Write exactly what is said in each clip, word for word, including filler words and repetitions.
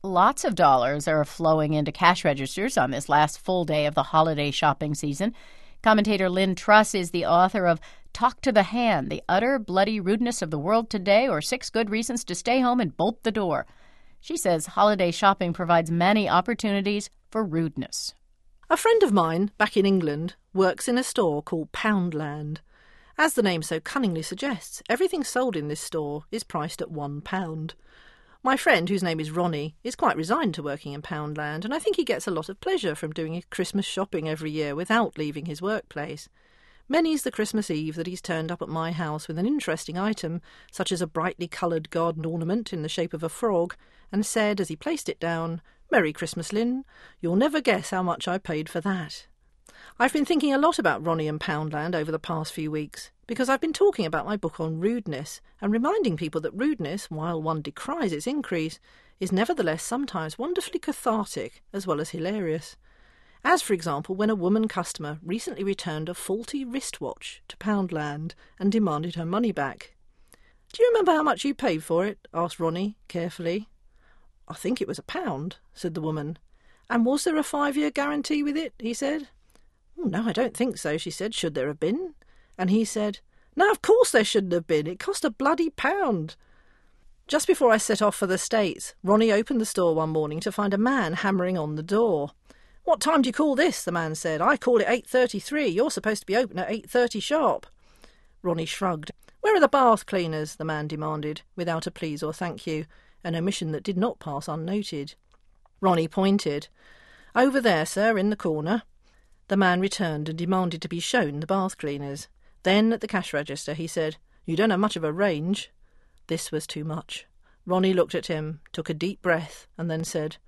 Lots of dollars are flowing into cash registers on this last full day of the holiday shopping season. Commentator Lynn Truss is the author of Talk to the Hand, The Utter Bloody Rudeness of the World Today, or Six Good Reasons to Stay Home and Bolt the Door. She says holiday shopping provides many opportunities for rudeness. A friend of mine, back in England, works in a store called Poundland. As the name so cunningly suggests, everything sold in this store is priced at one pound. My friend, whose name is Ronnie, is quite resigned to working in Poundland, and I think he gets a lot of pleasure from doing Christmas shopping every year without leaving his workplace. Many's the Christmas Eve that he's turned up at my house with an interesting item, such as a brightly coloured garden ornament in the shape of a frog, and said, as he placed it down, "Merry Christmas, Lynn. You'll never guess how much I paid for that." I've been thinking a lot about Ronnie and Poundland over the past few weeks, because I've been talking about my book on rudeness and reminding people that rudeness, while one decries its increase, is nevertheless sometimes wonderfully cathartic as well as hilarious. As, for example, when a woman customer recently returned a faulty wristwatch to Poundland and demanded her money back. "Do you remember how much you paid for it?" asked Ronnie, carefully. "I think it was a pound," said the woman. "And was there a five-year guarantee with it?" he said. "Oh, no, I don't think so," she said. "Should there have been?" And he said, "No, of course there shouldn't have been. It cost a bloody pound." Just before I set off for the States, Ronnie opened the store one morning to find a man hammering on the door. "What time do you call this?" the man said. "I call it eight thirty-three. You're supposed to be open at eight thirty sharp." Ronnie shrugged. "Where are the bath cleaners?" the man demanded, without a please or thank you, an omission that did not pass unnoted. Ronnie pointed. "Over there, sir, in the corner." The man returned and demanded to be shown the bath cleaners. Then, at the cash register, he said, "You don't have much of a range." This was too much. Ronnie looked at him, took a deep breath, and then said,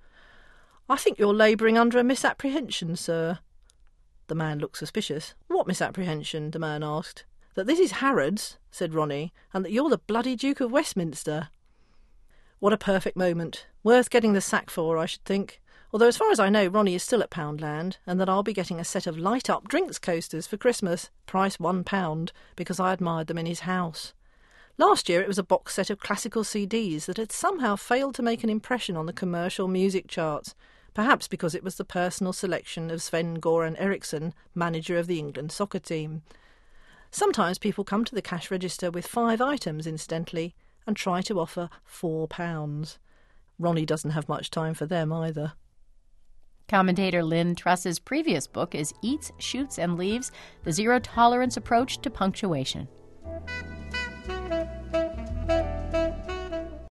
"I think you're labouring under a misapprehension, sir." The man looked suspicious. "What misapprehension?" the man asked. "That this is Harrods," said Ronnie, "and that you're the bloody Duke of Westminster." What a perfect moment. Worth getting the sack for, I should think. Although as far as I know, Ronnie is still at Poundland, and that I'll be getting a set of light-up drinks coasters for Christmas, price one pound, because I admired them in his house. Last year it was a box set of classical C Ds that had somehow failed to make an impression on the commercial music charts, perhaps because it was the personal selection of Sven-Goran Eriksson, manager of the England soccer team. Sometimes people come to the cash register with five items, incidentally, and try to offer four pounds. Ronnie doesn't have much time for them either. Commentator Lynn Truss's previous book is Eats, Shoots, and Leaves, The Zero Tolerance Approach to Punctuation.